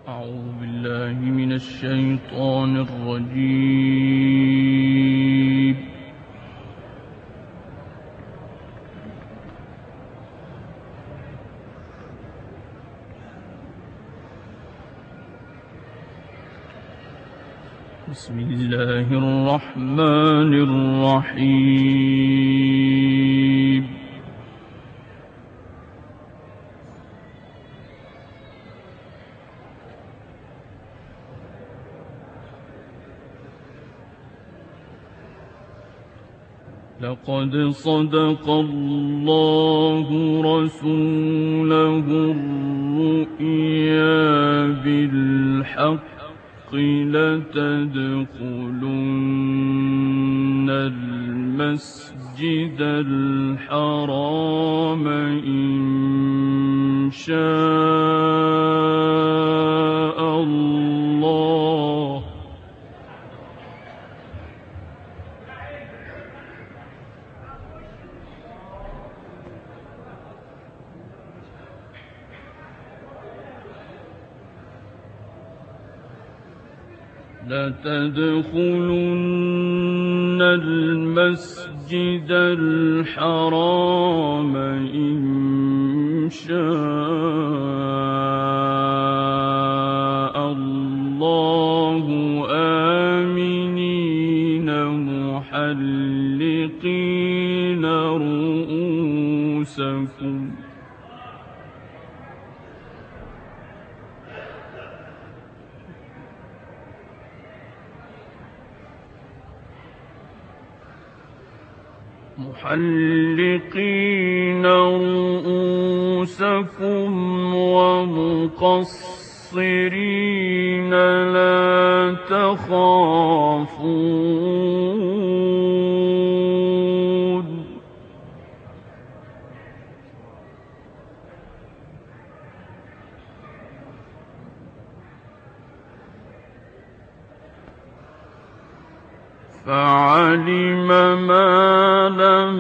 أعوذ بالله من الشيطان الرجيم. بسم الله الرحمن الرحيم. لقد صدق الله رسوله الرؤيا بالحق لتدخلن المسجد الحرام إن شاء الله لتدخلن المسجد الحرام إن شاء الله آمنين محلقين رؤوسكم ومقصرين لا تخافون فعلم ما لم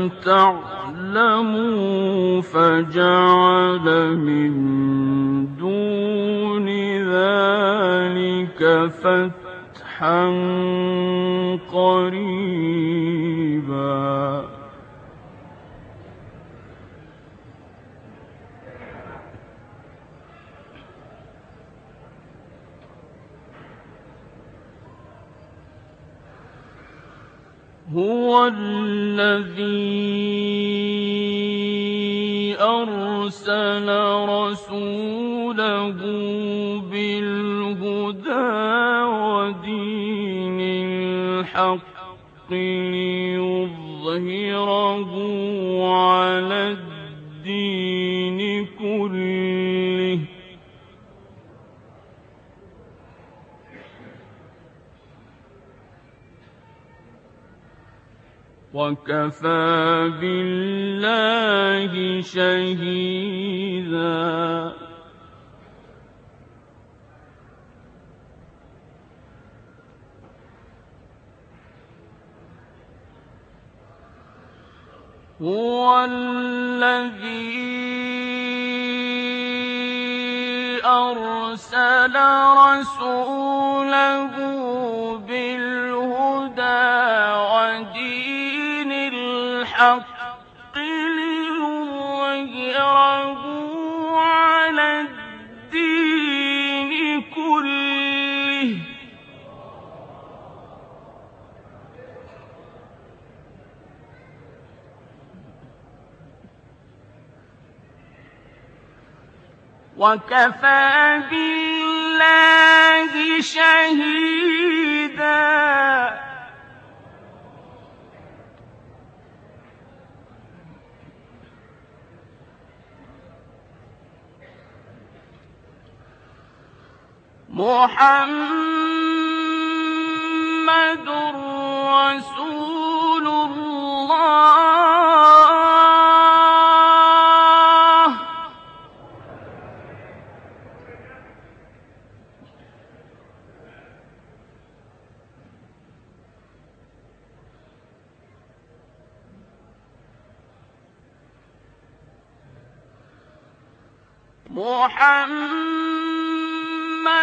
تعلموا فجعل من دون ذلك فتحا قريبا هو الذي أرسل رسوله بالهدى ودين الحق ليظهره على الدين كله وكفى بالله شهيدا هو الذي أرسل رسوله بالهدى ودين الحق ليظهره على الدين كله وكفى بالله شهيدا محمد رسول الله محمد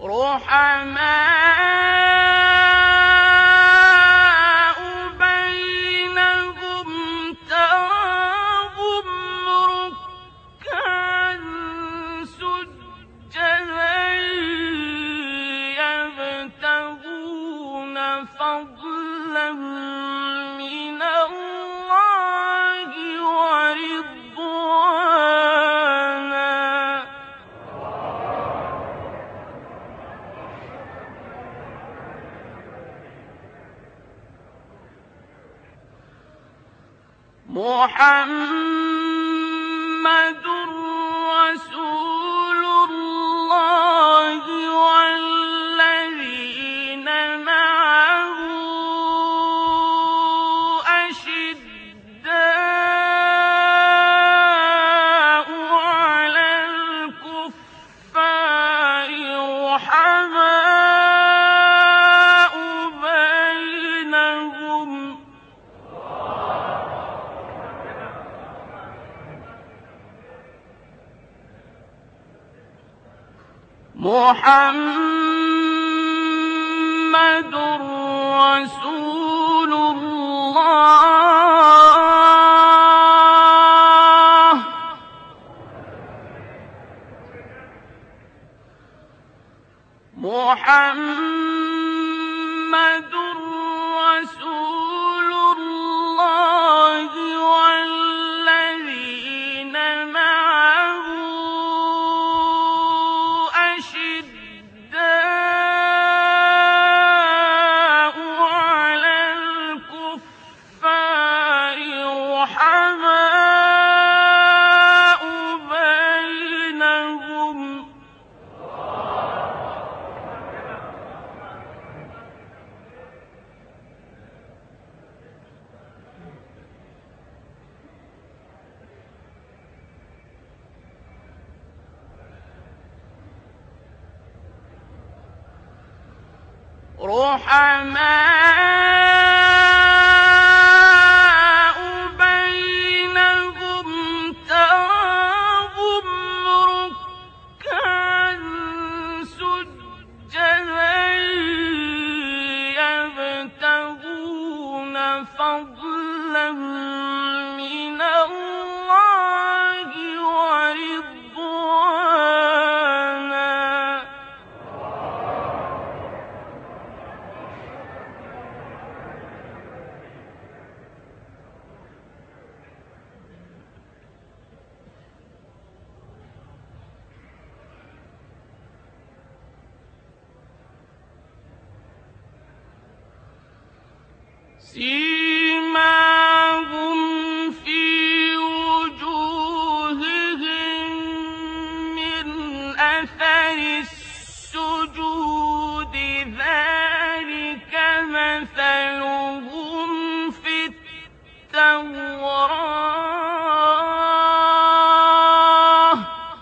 رحماء بينهم تراهم ركعا سجدا يبتغون فضلا من الله ورضوانا محمد رسول الله والذين معه أشداء على الكفار رحماء بينهم محمد رسول الله محمد رسول الله والذين معه أشداء على الكفار رحماء بينهم رحماء بينهم تراهم ركعا سجدا يبتغون فضلا من الله ورضوانا سيماهم في وجوههم من أثر السجود ذلك مثلهم في التوراة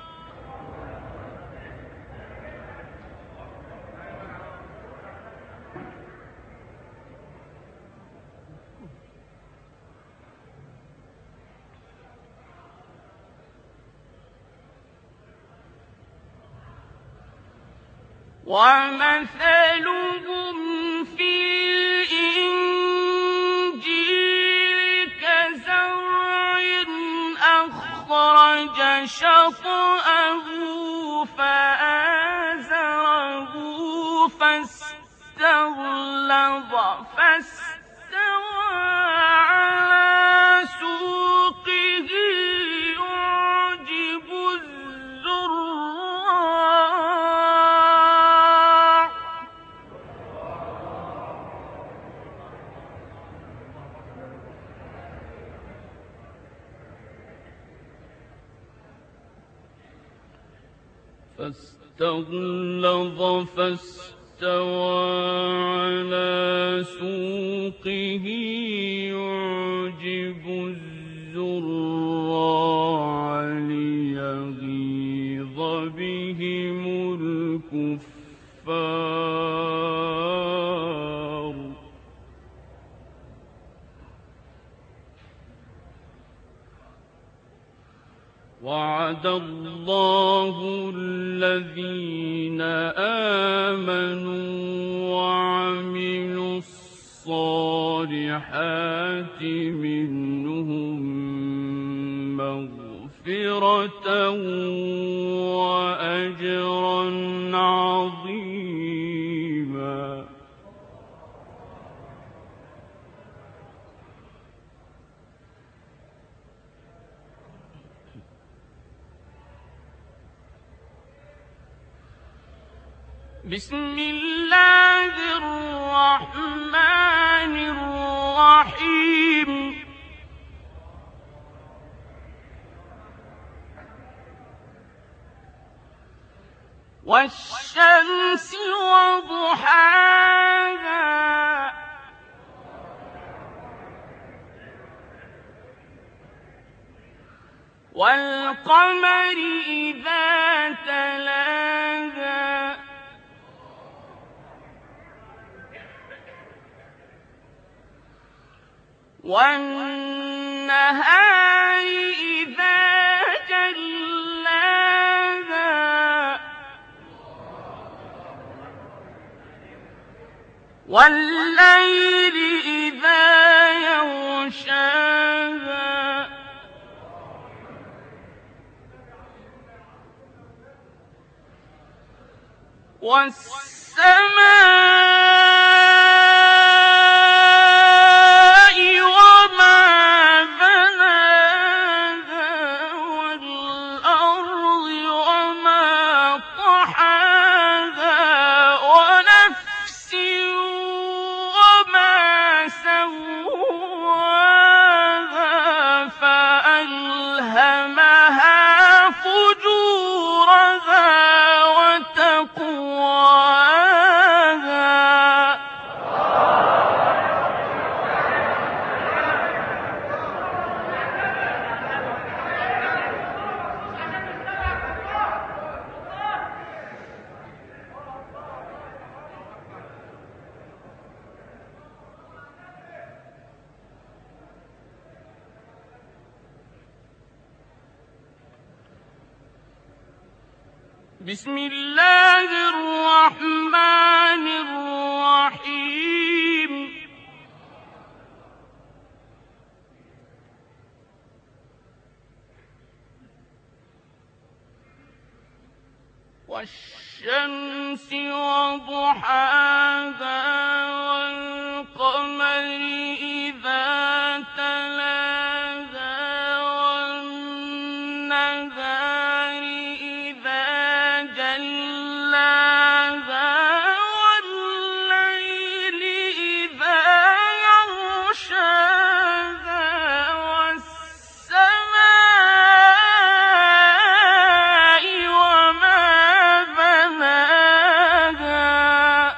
ومثلهم في الإنجيل كزرع أخرج شطأه فآزره فاستغلظ فاستوى على سوقه يعجب الزراع فاستغلظ فاستوى على سوقه يعجب الزراع ليغيظ بهم الكفار وعد وعد الله الذين آمنوا وعملوا الصالحات منهم مغفرة وأجرا عظيما. بسم الله الرحمن الرحيم. والشمس وضحاها والقمر إذا تلاها والنهار إذا جلاها والليل إذا يغشاها والسماء وما بناها والأرض وما طحاها ونفس وما سواها فألهمها فجورها وتقواها. بسم الله الرحمن الرحيم. والشمس وضحاها والقمر إذا تلاها والنهار إذا جلاها والليل إذا يغشاها والسماء وما بناها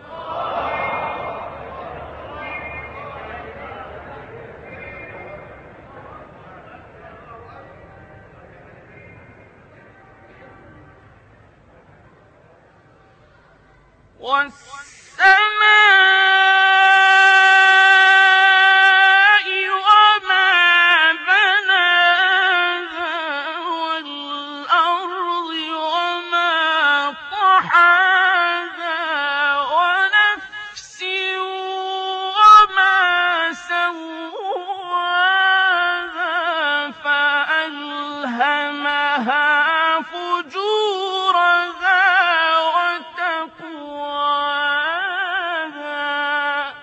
والسماء وما بناها والأرض وما طحاها ونفس وما سواها فألهمها فجورها وتقواها.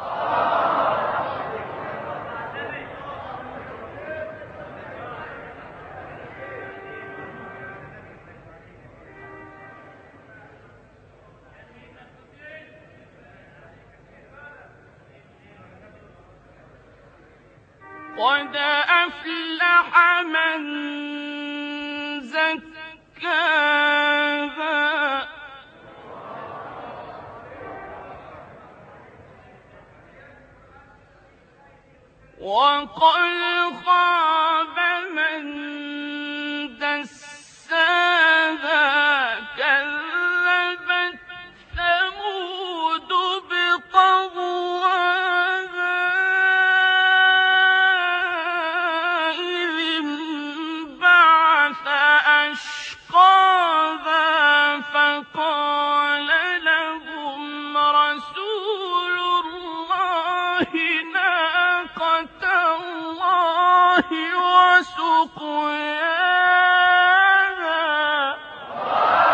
قد أفلح من زكاها وقد خاب من دساها. كذبت ثمود بطغواها إذ انبعث وسقياها.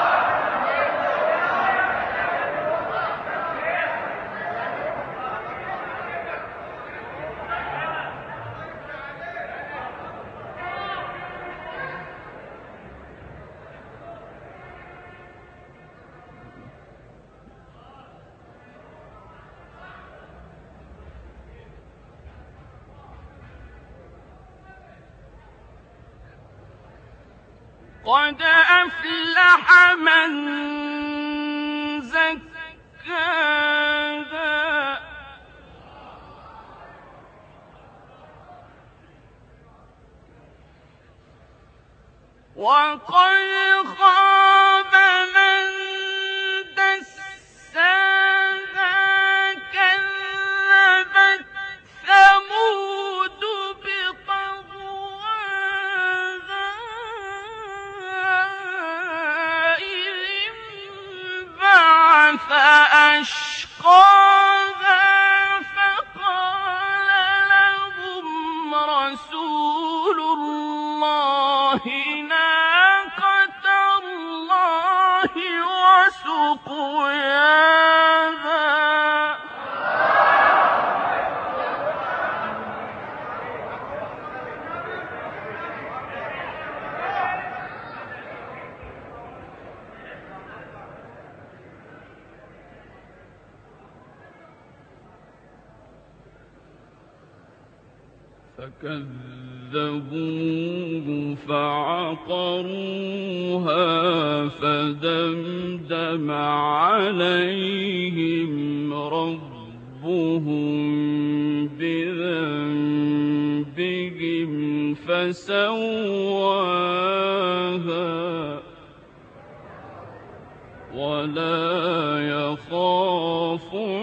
قد أفلح من زكاها وقد خاب من دساها. كذبت ثمود بطغواها إذ انبعث أشقاها فقال لهم رسول الله ناقة الله وسقياها. فكذبوه فعقروها فدمدم عليهم ربهم بذنبهم فسواها ولا يخاف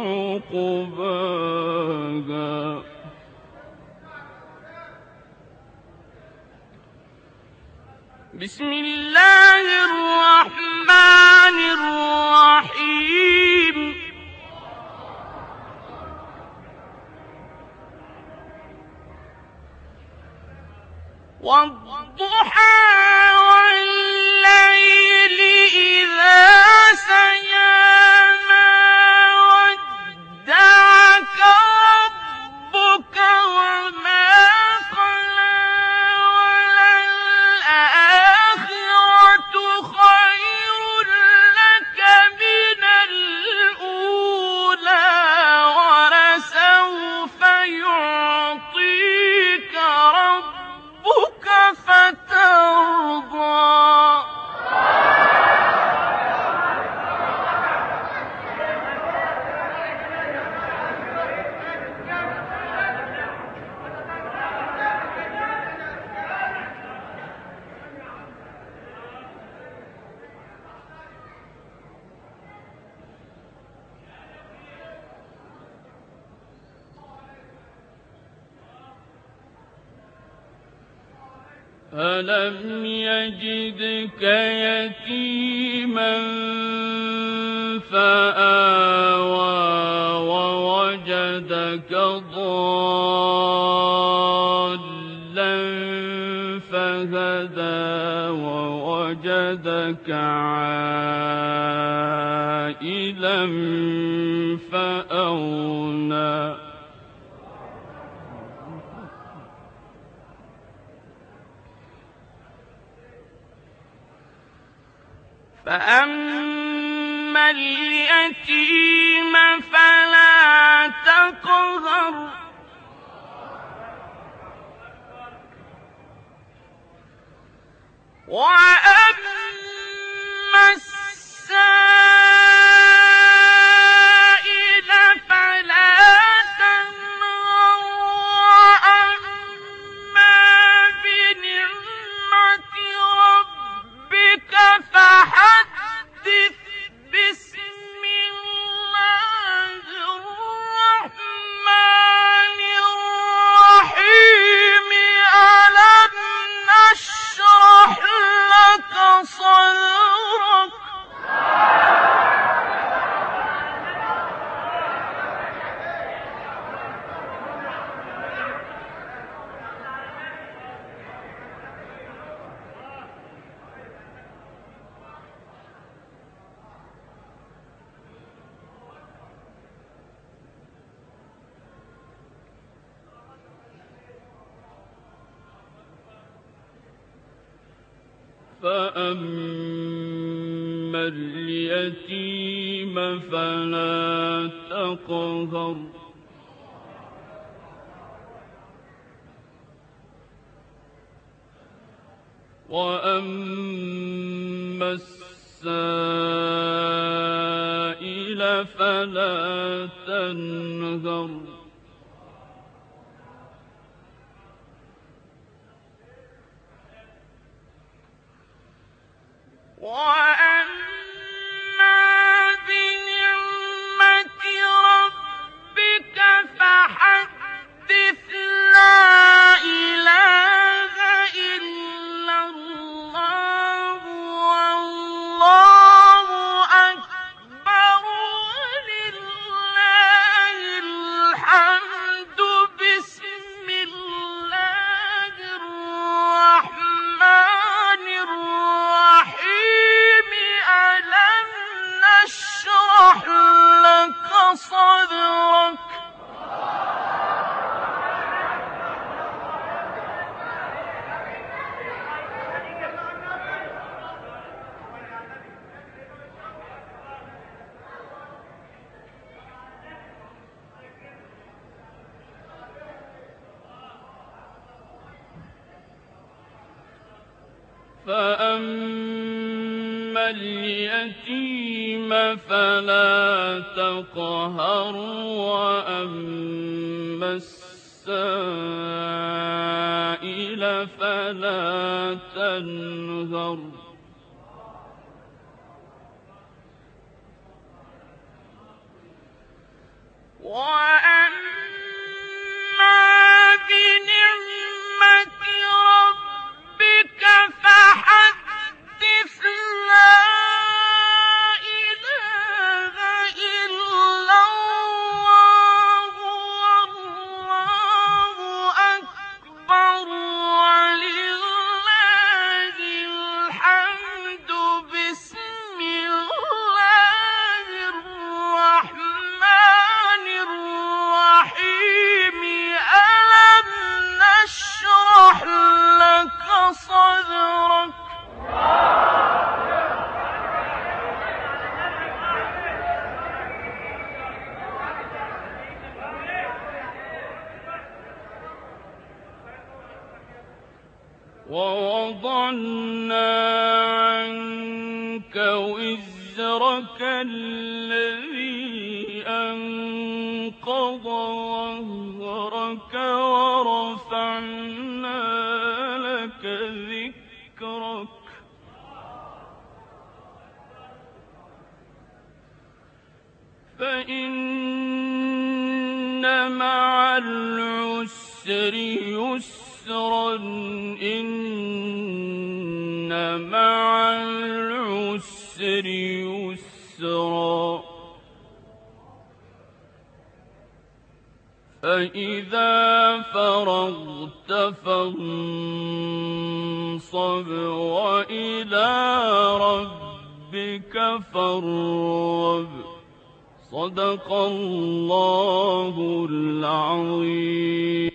عقباها. بسم الله الرحمن الرحيم. والضحى والليل إذا سجى ما ودعك ربك وما قلى وللآخرة خير لك من الأولى ولسوف يعطيك ربك فترضى. ألم يجدك يتيما فآوى ووجدك ضالا فهدى ووجدك عائلا فأغنى. فأما اليتيم فلا تقهر وأما السائل فلا تنهر وأما بنعمة ربك فحدث. بسم الله الرحمن الرحيم. ألم نشرح لك صدرك فأما اليتيم فلا تقهر وأما السائل فلا تنهر وأما بنعمة ربك فحدث لا إله إلا الله والله أكبر ولله الحمد بسم الله الرحمن الرحيم ألم نشرح لك صدرك فأما اليتيم فلا تقهر وأما السائل فلا تنهر وأما بنعمة ربك فحدث لا إله إلا الله والله أكبر ولله الحمد بسم الله الرحمن الرحيم ألم نشرح لك صدرك ووضعنا عنك وزرك الذي أنقض ظهرك ورفعنا لك ذكرك فإن مع العسر يسرا إن مع العسر يسرا فإذا فرغت فانصب وإلى ربك فارغب صدق الله العظيم.